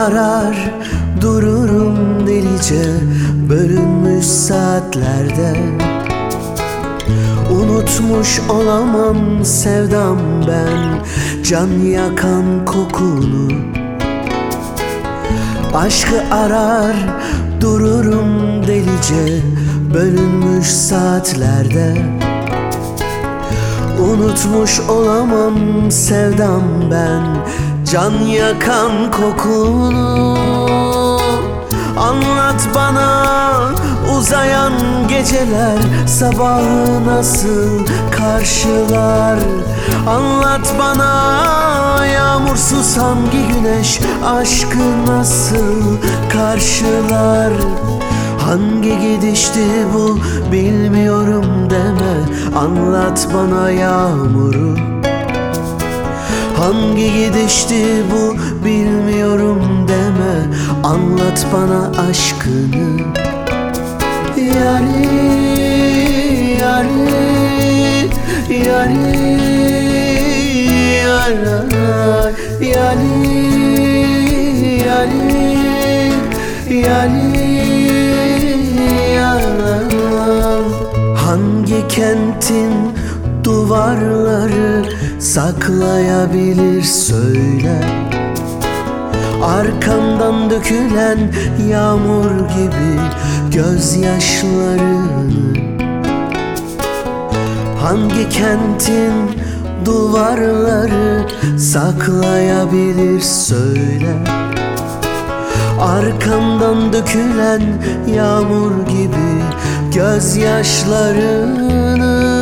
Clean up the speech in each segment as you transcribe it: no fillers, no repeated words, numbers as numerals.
arar dururum delice bölünmüş saatlerde. Unutmuş olamam sevdam ben can yakan kokunu. Aşkı arar dururum delice bölünmüş saatlerde. Unutmuş olamam sevdam ben can yakan kokunu. Anlat bana uzayan geceler sabahı nasıl karşılar. Anlat bana yağmursuz hangi güneş aşkı nasıl karşılar. Hangi gidişti bu bilmiyorum deme, anlat bana yağmuru. Hangi gidişti bu bilmiyorum deme, anlat bana aşkını. Yari, yari, yari, yari, yari, yari, yari. Hangi kentin duvarları saklayabilir söyle, arkamdan dökülen yağmur gibi gözyaşlarını. Hangi kentin duvarları saklayabilir söyle, arkamdan dökülen yağmur gibi gözyaşlarını.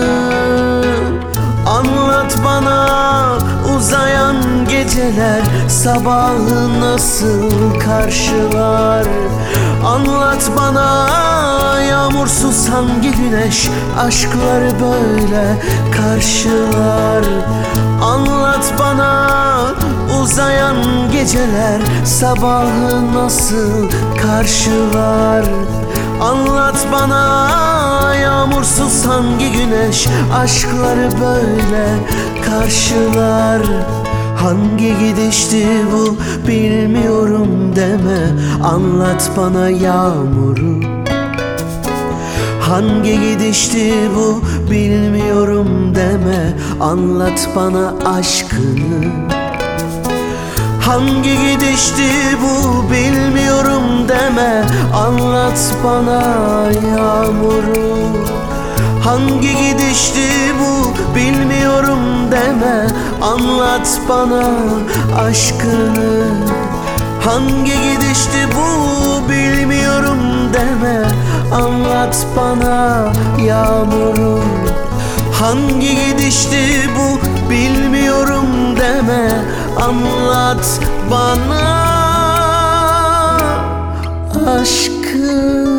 Anlat bana uzayan geceler sabahı nasıl karşılar. Anlat bana yağmursuz hangi güneş aşkları böyle karşılar. Anlat bana uzayan geceler sabahı nasıl karşılar. Anlat bana yağmursuz hangi güneş aşkları böyle karşılar. Hangi gidişti bu bilmiyorum deme, anlat bana yağmuru. Hangi gidişti bu bilmiyorum deme, anlat bana aşkını. Hangi gidişti bu bilmiyorum deme, anlat bana yağmuru. Hangi gidişti bu bilmiyorum deme, anlat bana aşkını. Hangi gidişti bu bilmiyorum deme, anlat bana yağmuru. Hangi gidişti bu bilmiyorum deme, anlat bana aşkını.